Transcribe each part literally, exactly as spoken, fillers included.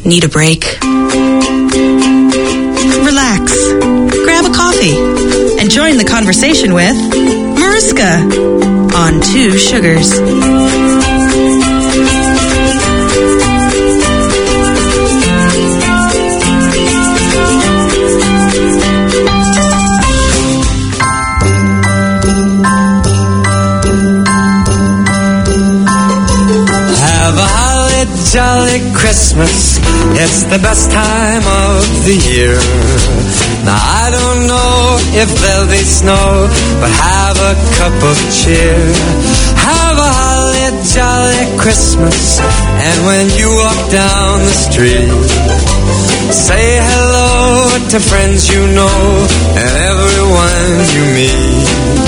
Need a break? Relax. Grab a coffee and join the conversation with Mariska on Two Sugars. Jolly Christmas, it's the best time of the year. Now I don't know if there'll be snow, but have a cup of cheer. Have a holly jolly Christmas, and when you walk down the street, say hello to friends you know and everyone you meet.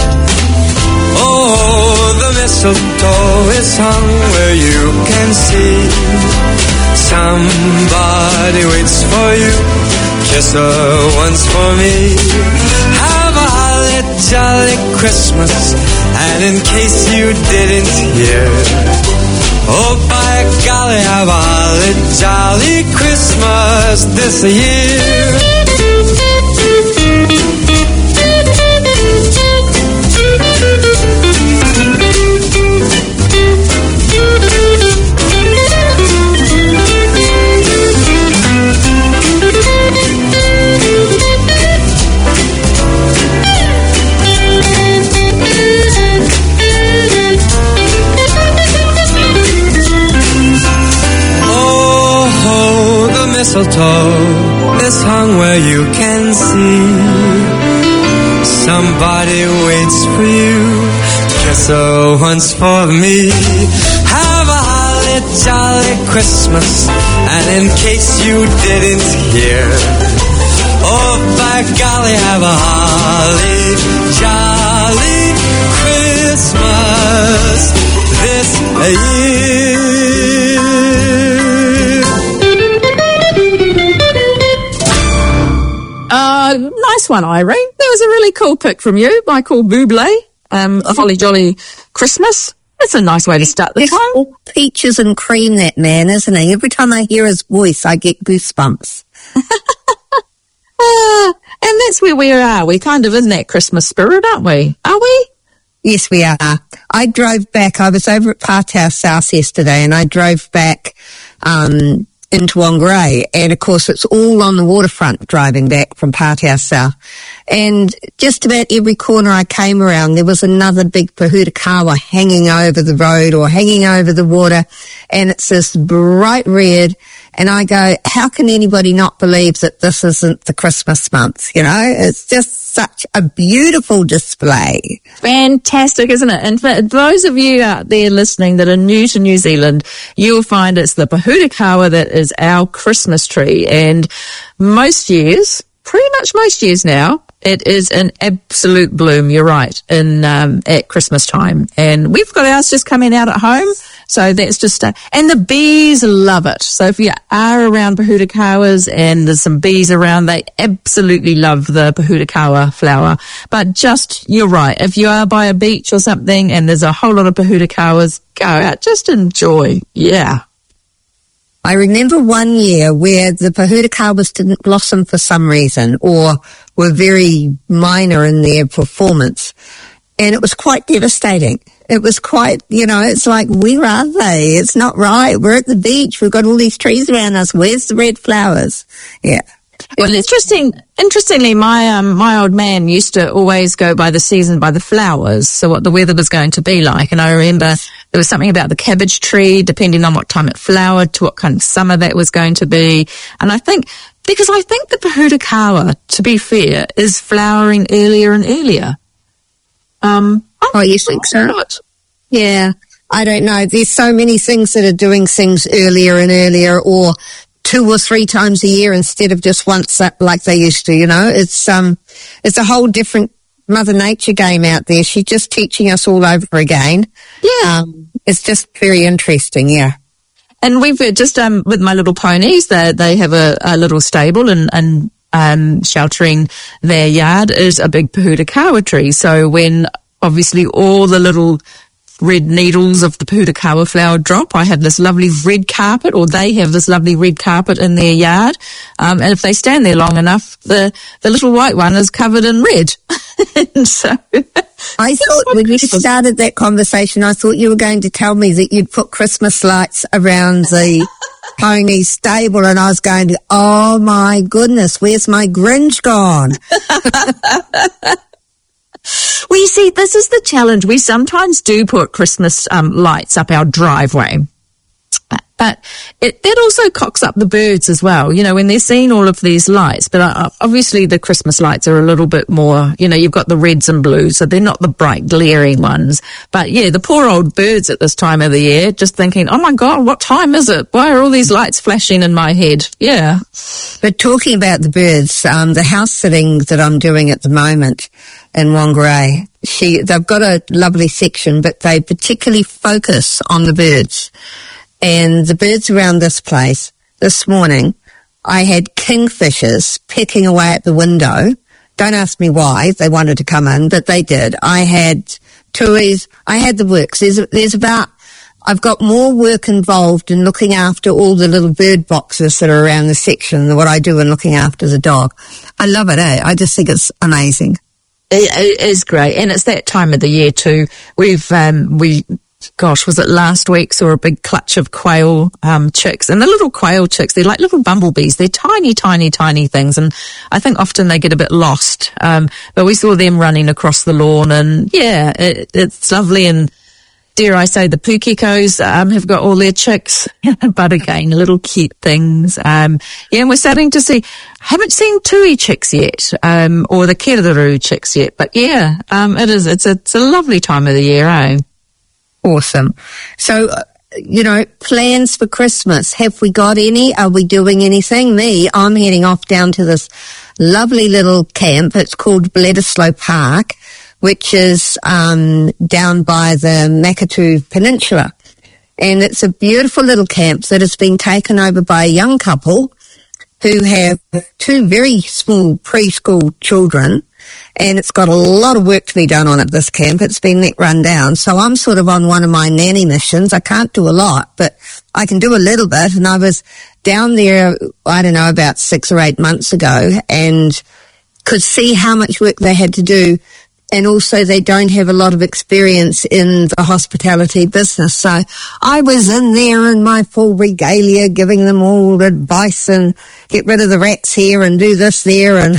Oh, the mistletoe is hung where you can see somebody waits for you. Kiss her once for me. Have a holly jolly Christmas, and in case you didn't hear, oh by golly, have a holly jolly Christmas this year. Mistletoe is hung where you can see somebody waits for you. Kiss her once for me. Have a holly jolly Christmas, and in case you didn't hear, oh by golly, have a holly jolly Christmas this year. Uh, nice one, Irene. That was a really cool pick from you, Michael Bublé. Um, a Holly Jolly Christmas. That's a nice way to start the It's time. all peaches and cream, that man, isn't he? Every time I hear his voice, I get goosebumps. Uh, and that's where we are. We're kind of in that Christmas spirit, aren't we? Are we? Yes, we are. I drove back. I was over at Pātau South yesterday, and I drove back um, into Whangarei, and of course it's all on the waterfront driving back from Pātau South. And just about every corner I came around, there was another big Pohutukawa hanging over the road or hanging over the water, and it's this bright red. And I go, how can anybody not believe that this isn't the Christmas month? You know, it's just such a beautiful display. Fantastic, isn't it? And for those of you out there listening that are new to New Zealand, you'll find it's the Pohutukawa that is our Christmas tree. And most years, pretty much most years now, it is an absolute bloom, you're right, in um, at Christmas time. And we've got ours just coming out at home, so that's just... Uh, and the bees love it. So if you are around Pohutukawas and there's some bees around, they absolutely love the Pohutukawa flower. But just, you're right, if you are by a beach or something and there's a whole lot of Pohutukawas, go out, just enjoy, yeah. I remember one year where the Pohutukawas didn't blossom for some reason or were very minor in their performance. And it was quite devastating. It was quite, you know, it's like, where are they? It's not right. We're at the beach. We've got all these trees around us. Where's the red flowers? Yeah. Well, interesting. Interestingly, my um, my old man used to always go by the season, by the flowers, so what the weather was going to be like. And I remember there was something about the cabbage tree, depending on what time it flowered, to what kind of summer that was going to be. And I think, because I think the Pohutukawa, to be fair, is flowering earlier and earlier. Um, Oh, you think so? Right. Yeah. I don't know. There's so many things that are doing things earlier and earlier, or two or three times a year instead of just once like they used to, you know. It's um, it's a whole different Mother Nature game out there. She's just teaching us all over again. Yeah. Um, it's just very interesting, yeah. And we've just, um, with my little ponies, they, they have a, a little stable, and, and um, sheltering their yard is a big Pohutukawa tree. So when obviously all the little red needles of the Pūtakawa flower drop. I have this lovely red carpet, or they have this lovely red carpet in their yard. Um, and if they stand there long enough, the, the little white one is covered in red. And so I thought when you started that conversation, I thought you were going to tell me that you'd put Christmas lights around the pony stable, and I was going to, oh my goodness, where's my Grinch gone? Well, you see, this is the challenge. We sometimes do put Christmas um, lights up our driveway. But it, that also cocks up the birds as well, you know, when they're seeing all of these lights. But uh, obviously the Christmas lights are a little bit more, you know, you've got the reds and blues, so they're not the bright glaring ones. But yeah, the poor old birds at this time of the year just thinking, oh my God, what time is it? Why are all these lights flashing in my head? Yeah. But talking about the birds, um, the house sitting that I'm doing at the moment in Whangarei, she, they've got a lovely section, but they particularly focus on the birds. And the birds around this place, this morning, I had kingfishers pecking away at the window. Don't ask me why they wanted to come in, but they did. I had tuis, I had the works. There's, there's about, I've got more work involved in looking after all the little bird boxes that are around the section than what I do in looking after the dog. I love it, eh? I just think it's amazing. It, it is great. And it's that time of the year too. We've, um, we, Gosh, was it last week, saw a big clutch of quail um, chicks. And the little quail chicks, they're like little bumblebees. They're tiny, tiny, tiny things. And I think often they get a bit lost. Um, but we saw them running across the lawn. And yeah, it, it's lovely. And dare I say, the pukekos um, have got all their chicks. But again, little cute things. Um, yeah, and we're starting to see, haven't seen tui chicks yet, um, or the kereru chicks yet. But yeah, um, it is, it's a, it's a lovely time of the year, eh? Awesome. So, uh, you know, plans for Christmas. Have we got any? Are we doing anything? Me, I'm heading off down to this lovely little camp. It's called Bledisloe Park, which is um, down by the Makatu Peninsula. And it's a beautiful little camp that has been taken over by a young couple who have two very small preschool children. And it's got a lot of work to be done on at this camp. It's been let run down. So I'm sort of on one of my nanny missions. I can't do a lot, but I can do a little bit. And I was down there, I don't know, about six or eight months ago and could see how much work they had to do. And also they don't have a lot of experience in the hospitality business. So I was in there in my full regalia giving them all advice and get rid of the rats here and do this there and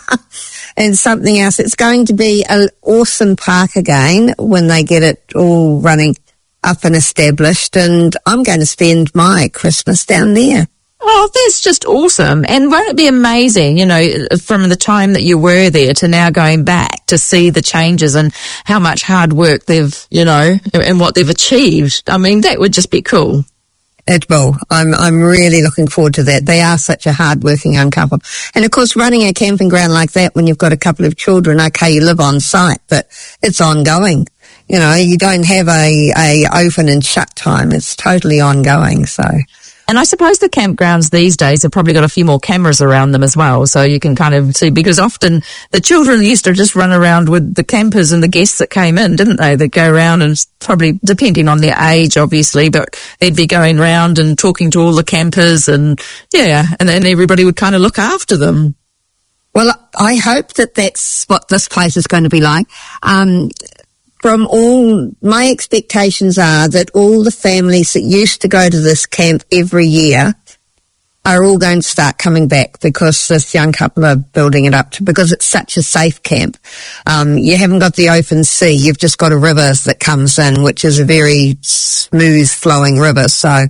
and something else. It's going to be an awesome park again when they get it all running up and established. And I'm going to spend my Christmas down there. Oh, that's just awesome. And won't it be amazing, you know, from the time that you were there to now going back to see the changes and how much hard work they've, you know, and what they've achieved. I mean, that would just be cool. It will. I'm, I'm really looking forward to that. They are such a hard-working young couple. And of course, running a camping ground like that when you've got a couple of children, okay, you live on site, but it's ongoing. You know, you don't have a, a open and shut time. It's totally ongoing, so. And I suppose the campgrounds these days have probably got a few more cameras around them as well, so you can kind of see, because often the children used to just run around with the campers and the guests that came in, didn't they? They'd go around and probably, depending on their age, obviously, but they'd be going around and talking to all the campers and, yeah, and then everybody would kind of look after them. Well, I hope that that's what this place is going to be like. Um, From all, my expectations are that all the families that used to go to this camp every year are all going to start coming back because this young couple are building it up to, because it's such a safe camp. Um, you haven't got the open sea, you've just got a river that comes in, which is a very smooth flowing river. So,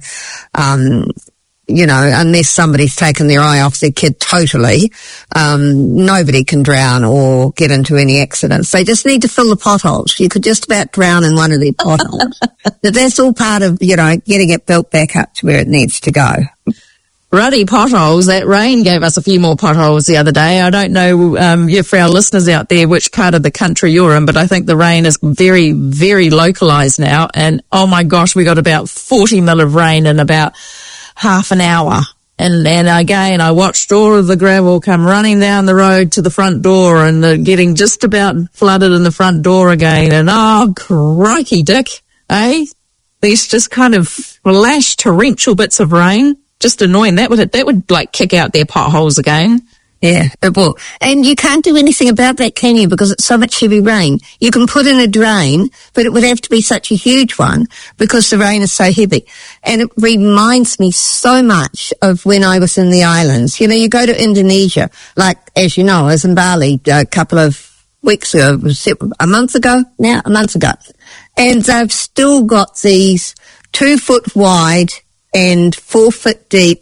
um, you know, unless somebody's taken their eye off their kid totally, um, nobody can drown or get into any accidents. They just need to fill the potholes. You could just about drown in one of their potholes. But that's all part of, you know, getting it built back up to where it needs to go. Ruddy potholes. That rain gave us a few more potholes the other day. I don't know, um, yeah, for our listeners out there, which part of the country you're in, but I think the rain is very, very localised now. And oh my gosh, we got about forty mil of rain in about half an hour. And then again, I watched all of the gravel come running down the road to the front door and uh, getting just about flooded in the front door again. And oh, crikey, Dick. eh? These just kind of flash torrential bits of rain. Just annoying. That would, that would like kick out their potholes again. Yeah, it will. And you can't do anything about that, can you? Because it's so much heavy rain. You can put in a drain, but it would have to be such a huge one because the rain is so heavy. And it reminds me so much of when I was in the islands. You know, you go to Indonesia, like, as you know, I was in Bali a couple of weeks ago, was it a month ago now, a month ago. And they've still got these two foot wide and four foot deep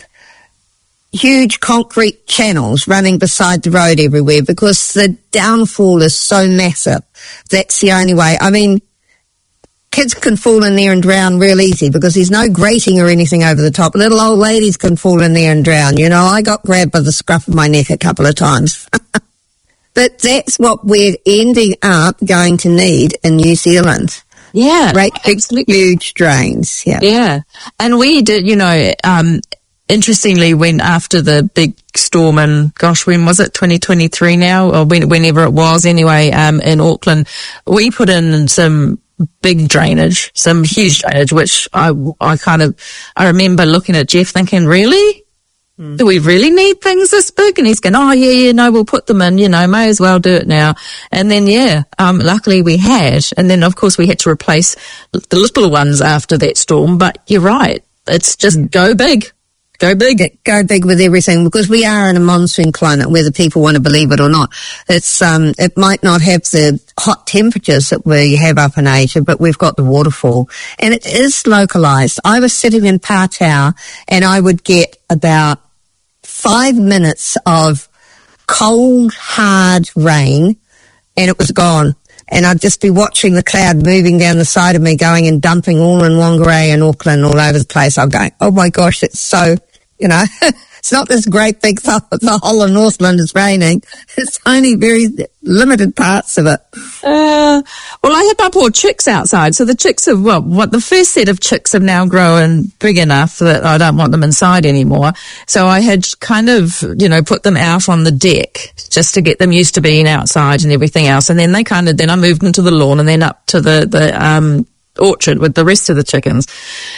huge concrete channels running beside the road everywhere because the downfall is so massive. That's the only way. I mean, kids can fall in there and drown real easy because there's no grating or anything over the top. Little old ladies can fall in there and drown. You know, I got grabbed by the scruff of my neck a couple of times. But that's what we're ending up going to need in New Zealand. Yeah. Great big, huge drains. Yeah. Yeah. And we did, you know, um, interestingly, when after the big storm in, gosh, when was it, twenty twenty-three now, or when, whenever it was anyway, um, in Auckland, we put in some big drainage, some huge drainage, which I, I kind of, I remember looking at Jeff thinking, really? Mm. Do we really need things this big? And he's going, oh yeah, yeah, no, we'll put them in, you know, may as well do it now. And then, yeah, um, luckily we had. And then of course we had to replace the little ones after that storm. But you're right. It's just mm. go big. Go big. Go big with everything because we are in a monsoon climate, whether people want to believe it or not. It's, um, it might not have the hot temperatures that we have up in Asia, but we've got the waterfall and it is localized. I was sitting in Patau and I would get about five minutes of cold, hard rain and it was gone. And I'd just be watching the cloud moving down the side of me, going and dumping all in Whangarei and Auckland, all over the place. I'm going, oh my gosh, it's so, you know, it's not this great big, th- the whole of Northland is raining. It's only very limited parts of it. Uh, well, I had my poor chicks outside. So the chicks have, well, what the first set of chicks have now grown big enough that I don't want them inside anymore. So I had kind of, you know, put them out on the deck just to get them used to being outside and everything else. And then they kind of, then I moved them to the lawn and then up to the, the, um, orchard with the rest of the chickens.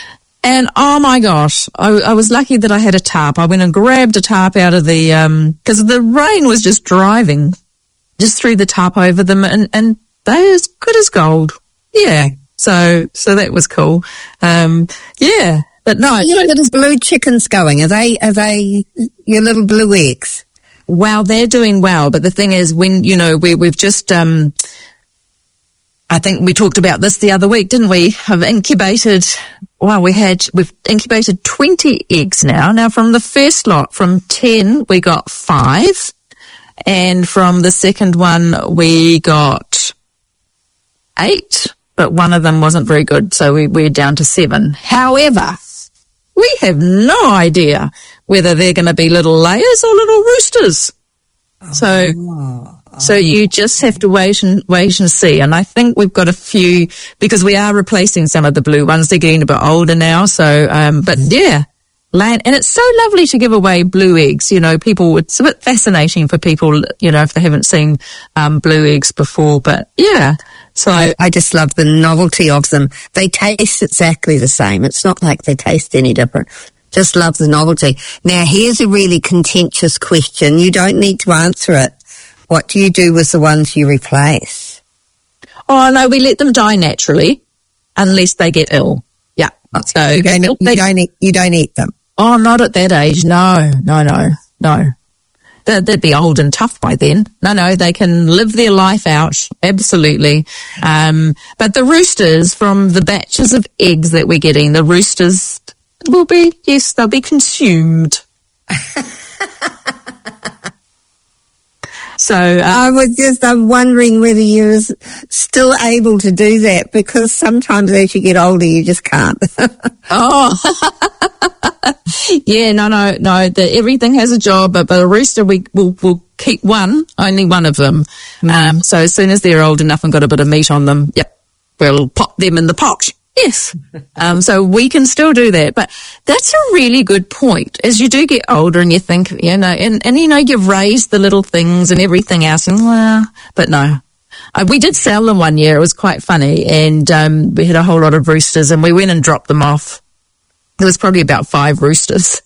And oh my gosh, I, I was lucky that I had a tarp. I went and grabbed a tarp out of the, um, cause the rain was just driving, just threw the tarp over them and, and they're as good as gold. Yeah. So, so that was cool. Um, yeah, but no. Your little blue chickens going, are they, are they your little blue eggs? Well, they're doing well. But the thing is when, you know, we, we've just, um, I think we talked about this the other week, didn't we? Have incubated, well, we had, we've incubated twenty eggs now. Now from the first lot, from ten, we got five. And from the second one, we got eight, but one of them wasn't very good. So we, we're down to seven. However, we have no idea whether they're going to be little layers or little roosters. Oh. So, So you just have to wait and wait and see. And I think we've got a few because we are replacing some of the blue ones. They're getting a bit older now. So, um, but yeah, land, and it's so lovely to give away blue eggs. You know, people, it's a bit fascinating for people, you know, if they haven't seen, um, blue eggs before, but yeah. So I, I just love the novelty of them. They taste exactly the same. It's not like they taste any different. Just love the novelty. Now here's a really contentious question. You don't need to answer it. What do you do with the ones you replace? Oh, no, we let them die naturally unless they get ill. Yeah. So you don't, you don't, eat, you don't eat them? Oh, not at that age. No, no, no, no. They'd, they'd be old and tough by then. No, no, they can live their life out. Absolutely. Um, but the roosters from the batches of eggs that we're getting, the roosters will be, yes, they'll be consumed. So uh, I was just, I'm wondering whether you're still able to do that because sometimes as you get older, you just can't. Oh, yeah, no, no, no. The, everything has a job, but, but a rooster, we will we'll keep one, only one of them. Mm. Um, so as soon as they're old enough and got a bit of meat on them, yep, we'll pop them in the pot. Yes. Um, so we can still do that. But that's a really good point. As you do get older and you think, you know, and, and you know, you've raised the little things and everything else and, well, but no, Uh, we did sell them one year. It was quite funny. And um, we had a whole lot of roosters and we went and dropped them off. There was probably about five roosters.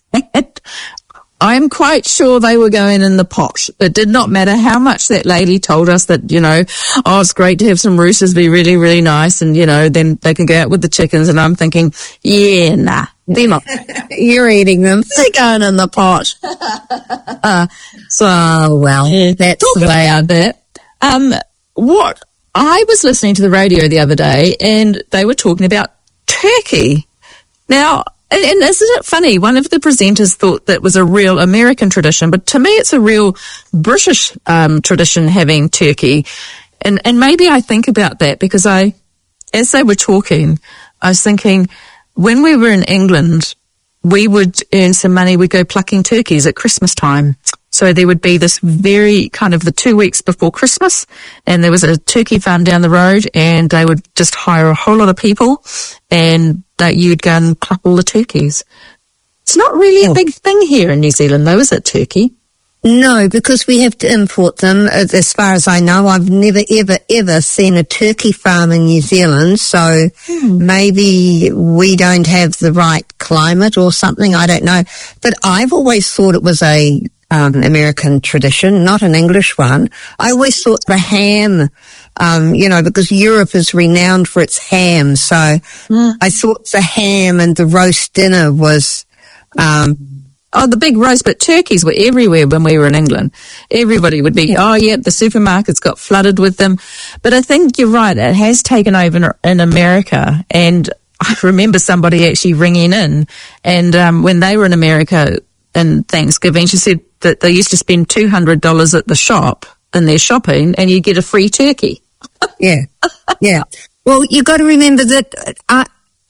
I'm quite sure they were going in the pot. It did not matter how much that lady told us that, you know, oh, it's great to have some roosters, be really, really nice. And, you know, then they can go out with the chickens. And I'm thinking, yeah, nah, they're not. You're eating them. They're going in the pot. uh, So, well, yeah, that's the way I bet. Um, what I was listening to the radio the other day and they were talking about turkey. Now, and, and isn't it funny? One of the presenters thought that was a real American tradition, but to me, it's a real British um, tradition having turkey. And and maybe I think about that because I, as they were talking, I was thinking when we were in England, we would earn some money. We'd go plucking turkeys at Christmas time. So there would be this very kind of the two weeks before Christmas, and there was a turkey farm down the road, and they would just hire a whole lot of people, and that you'd go and pluck all the turkeys. It's not really a big thing here in New Zealand, though, is it, turkey? No, because we have to import them. As far as I know, I've never, ever, ever seen a turkey farm in New Zealand. So hmm. maybe we don't have the right climate or something. I don't know. But I've always thought it was a um, American tradition, not an English one. I always thought the ham, um, you know, because Europe is renowned for its ham. So mm. I thought the ham and the roast dinner was... Um, Oh, the big roast, but turkeys were everywhere when we were in England. Everybody would be, yeah. oh, yeah, the supermarkets got flooded with them. But I think you're right, it has taken over in America. And I remember somebody actually ringing in, and um, when they were in America in Thanksgiving, she said that they used to spend two hundred dollars at the shop in their shopping, and you get a free turkey. Yeah, yeah. Well, you've got to remember that... I,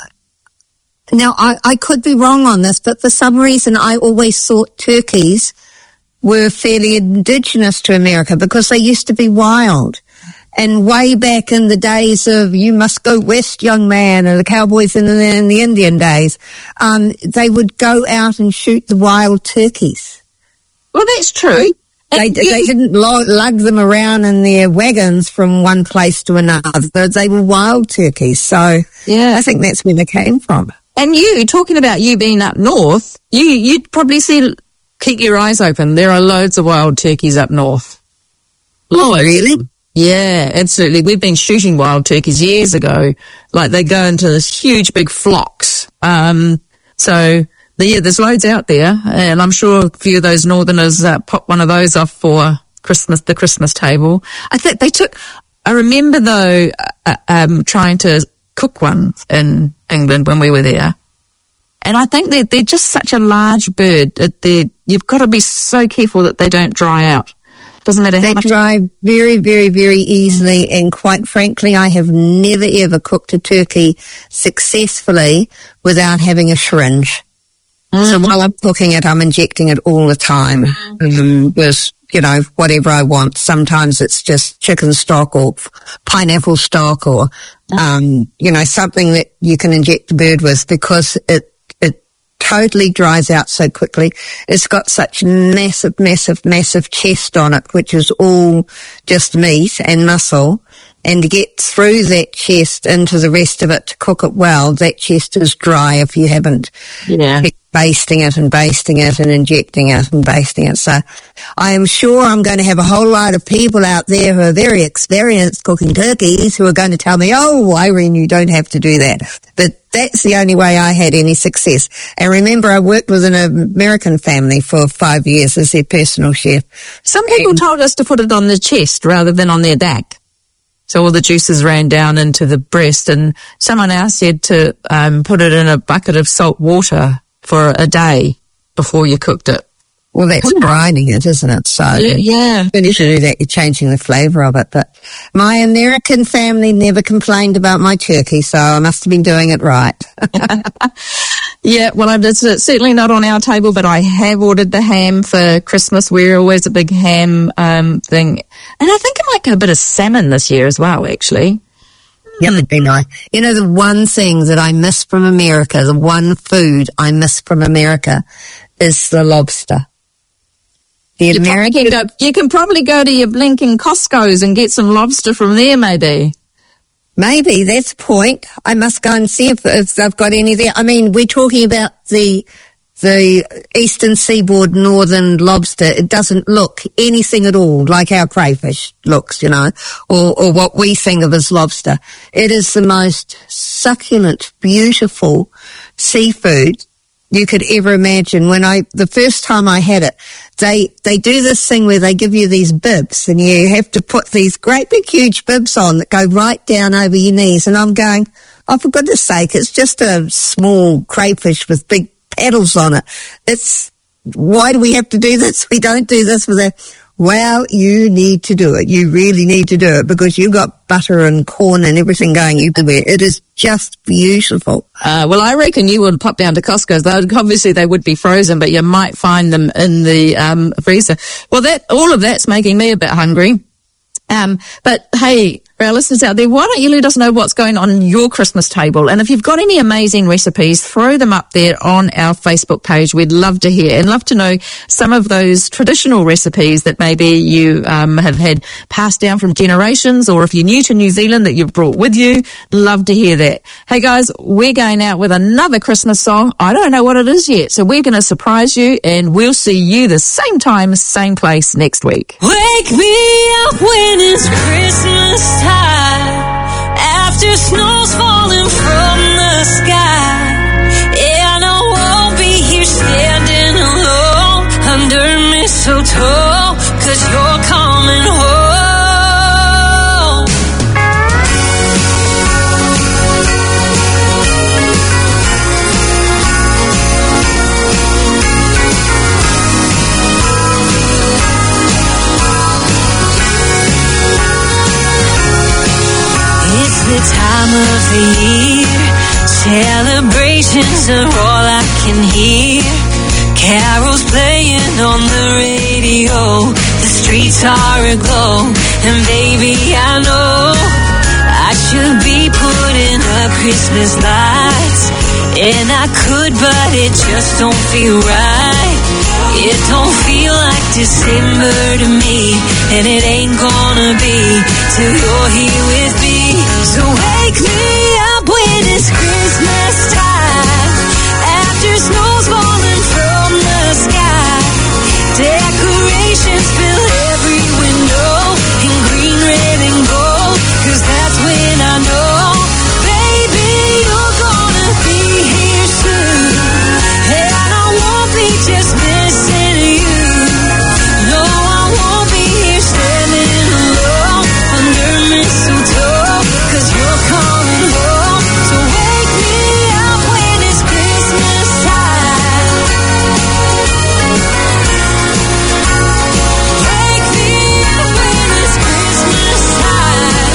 Now, I, I could be wrong on this, but for some reason I always thought turkeys were fairly indigenous to America because they used to be wild. And way back in the days of you must go west, young man, and the cowboys in the, in the Indian days, um, they would go out and shoot the wild turkeys. Well, that's true. They, they didn't lug, lug them around in their wagons from one place to another. They were wild turkeys. So yeah, I think that's where they came from. And you, talking about you being up north, you, you'd probably see, keep your eyes open. There are loads of wild turkeys up north. Oh, really? Yeah, absolutely. We've been shooting wild turkeys years ago. Like they go into this huge big flocks. Um, so yeah, there's loads out there. And I'm sure a few of those northerners uh, pop one of those off for Christmas, the Christmas table. I think they took, I remember though, uh, um, trying to cook one in England when we were there. And I think that they're just such a large bird that they you've got to be so careful that they don't dry out. Doesn't matter how they much. They dry very, very, very easily. And quite frankly, I have never ever cooked a turkey successfully without having a syringe. Mm. So while I'm cooking it, I'm injecting it all the time. Mm. With, you know, whatever I want. Sometimes it's just chicken stock or pineapple stock or, um, you know, something that you can inject the bird with because it, it totally dries out so quickly. It's got such massive, massive, massive chest on it, which is all just meat and muscle. And to get through that chest into the rest of it to cook it well, that chest is dry if you haven't yeah. basting it and basting it and injecting it and basting it. So I am sure I'm going to have a whole lot of people out there who are very experienced cooking turkeys who are going to tell me, oh, Irene, you don't have to do that. But that's the only way I had any success. And remember, I worked with an American family for five years as their personal chef. Some people and, told us to put it on the chest rather than on their back. So all the juices ran down into the breast, and someone else said to um, put it in a bucket of salt water for a day before you cooked it. Well, that's brining it, isn't it? So yeah, yeah. When you do that, you're changing the flavour of it. But my American family never complained about my turkey, so I must have been doing it right. Yeah, well, it's certainly not on our table, but I have ordered the ham for Christmas. We're always a big ham um, thing. And I think I might get a bit of salmon this year as well, actually. Yeah, it'd be nice. You know, the one thing that I miss from America, the one food I miss from America is the lobster. The You, probably American, can go, you can probably go to your blinking Costco's and get some lobster from there, maybe. maybe that's the point. I must go and see if, if they've got any there. I mean, we're talking about the the eastern seaboard northern lobster. It doesn't look anything at all like our crayfish looks, you know, or, or what we think of as lobster. It is the most succulent, beautiful seafood you could ever imagine. When I, the first time I had it, they, they do this thing where they give you these bibs and you have to put these great big huge bibs on that go right down over your knees. And I'm going, oh, for goodness sake, it's just a small crayfish with big paddles on it. It's, why do we have to do this? We don't do this with a, well, you need to do it. You really need to do it because you've got butter and corn and everything going everywhere. It is just beautiful. Uh, well, I reckon you would pop down to Costco's. They would, obviously, they would be frozen, but you might find them in the um, freezer. Well, that all of that's making me a bit hungry. Um, but hey, for our listeners out there, why don't you let us know what's going on your Christmas table? And if you've got any amazing recipes, throw them up there on our Facebook page. We'd love to hear and love to know some of those traditional recipes that maybe you um, have had passed down from generations, or if you're new to New Zealand that you've brought with you. Love to hear that. Hey guys, we're going out with another Christmas song. I don't know what it is yet, so we're going to surprise you, and we'll see you the same time, same place next week. Wake me up when it's Christmas time, after snow's falling from the sky, and I won't be here standing alone under mistletoe, 'cause you're coming home. The time of the year, celebrations are all I can hear. Carols playing on the radio, the streets are aglow, and baby I know I should be putting up Christmas lights, and I could, but it just don't feel right. It don't feel like December to me, and it ain't gonna be till you're here with me. So wake me up when it's Christmas time, after snow's falling from the sky, decorations fill every window in green, red, and gold, 'cause that's when I know, baby, you're gonna be here soon, and I won't be just missing you. No, I won't be here standing alone under mistletoe, 'cause you're coming home. So wake me up when it's Christmas time. Wake me up when it's Christmas time.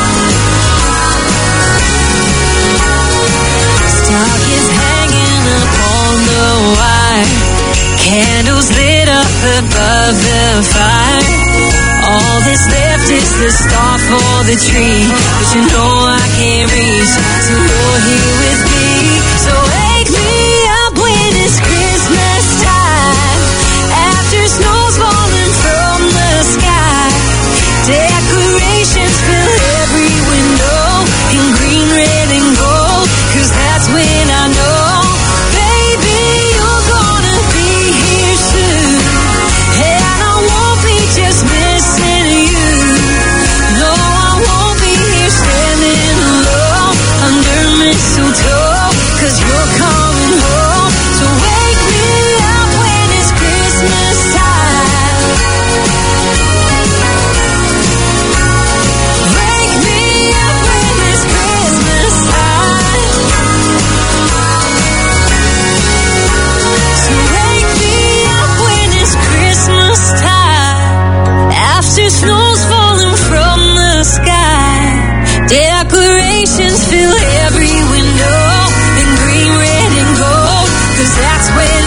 Stockings hanging up on the wire, candles lit up above the fire. All that's left is the star for the tree, but you know I can't reach till you're here with me. So wake me up when it's Christmas time, after snow's falling from the sky, decorations fill every window in green, red, and gold, 'cause that's when I know, baby, you're gonna be here soon, and I won't be just missing you. No, I won't be here standing alone under mistletoe, 'cause you're coming home. So wake me up when it's Christmas time. Wake me up when it's Christmas time. So wake me up when it's Christmas time, after snow's falling from the sky, decorations fill every window in green, red, and gold, 'cause that's when